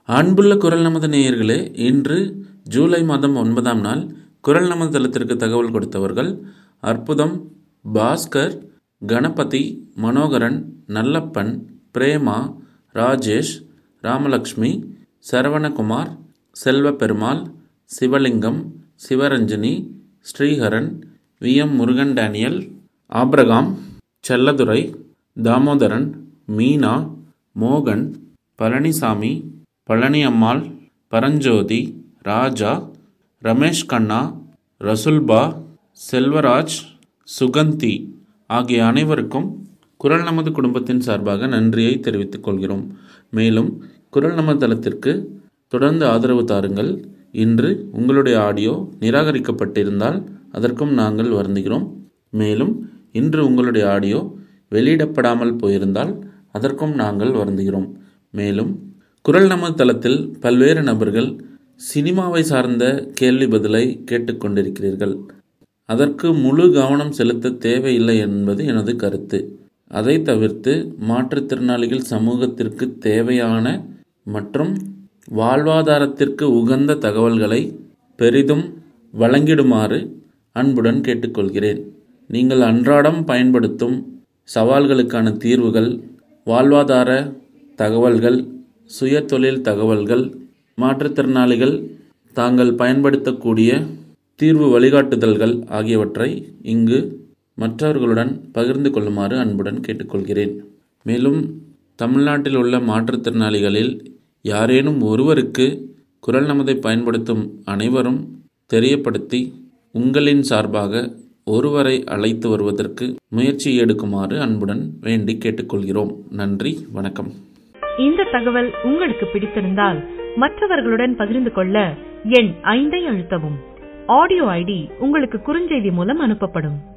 அன்புள்ள குரல் நமது நேயர்களே, இன்று ஜூலை மாதம் 9ஆம் நாள் குரல் நமது தளத்திற்கு தகவல் கொடுத்தவர்கள் Arputham, Bhaskar, Ganapathi, Manoharan, Nallappan, Prema, Rajesh, Ramalakshmi, Saravanakumar, Selvaperumal, Sivalingam, Sivaranjani, Sriharan, V M. Murugan, Daniel, Abraham, Chelladurai, Damodaran, Meena, மோகன், பழனிசாமி, பழனியம்மாள், பரஞ்சோதி, ராஜா, ரமேஷ் கண்ணா, ரசுல்பா, செல்வராஜ், சுகந்தி ஆகிய அனைவருக்கும் குரல் நமது குடும்பத்தின் சார்பாக நன்றியை தெரிவித்துக் கொள்கிறோம். மேலும் குரல் நமது தளத்திற்கு தொடர்ந்து ஆதரவு தாருங்கள். இன்று உங்களுடைய ஆடியோ நிராகரிக்கப்பட்டிருந்தால் அதற்கும் நாங்கள் வருந்துகிறோம். மேலும் இன்று உங்களுடைய ஆடியோ வெளியிடப்படாமல் போயிருந்தால் அதற்கும் நாங்கள் வருந்துகிறோம். மேலும் குரல் நமது தளத்தில் பல்வேறு நபர்கள் சினிமாவை சார்ந்த கேள்வி பதிலை கேட்டுக்கொண்டிருக்கிறீர்கள். அதற்கு முழு கவனம் செலுத்த தேவையில்லை என்பது எனது கருத்து. அதை தவிர்த்து மாற்றுத்திறனாளிகள் சமூகத்திற்கு தேவையான மற்றும் வாழ்வாதாரத்திற்கு உகந்த தகவல்களை பெரிதும் வழங்கிடுமாறு அன்புடன் கேட்டுக்கொள்கிறேன். நீங்கள் அன்றாடம் பயன்படுத்தும் சவால்களுக்கான தீர்வுகள், வாழ்வாதார தகவல்கள், சுயதொழில் தகவல்கள், மாற்றுத்திறனாளிகள் தாங்கள் பயன்படுத்தக்கூடிய தீர்வு வழிகாட்டுதல்கள் ஆகியவற்றை இங்கு மற்றவர்களுடன் பகிர்ந்து கொள்ளுமாறு அன்புடன் கேட்டுக்கொள்கிறேன். மேலும் தமிழ்நாட்டில் உள்ள மாற்றுத்திறனாளிகளில் யாரேனும் ஒருவருக்கு குரல் நமதை பயன்படுத்தும் அனைவரும் தெரியப்படுத்தி உங்களின் சார்பாக ஒருவரை அழைத்து வருவதற்கு முயற்சி எடுக்குமாறு அன்புடன் வேண்டி கேட்டுக்கொள்கிறோம். நன்றி, வணக்கம். இந்த தகவல் உங்களுக்கு பிடித்திருந்தால் மற்றவர்களுடன் பகிர்ந்து கொள்ள எண் 5 அழுத்தவும். ஆடியோ ஐடி உங்களுக்கு குறுஞ்செய்தி மூலம் அனுப்பப்படும்.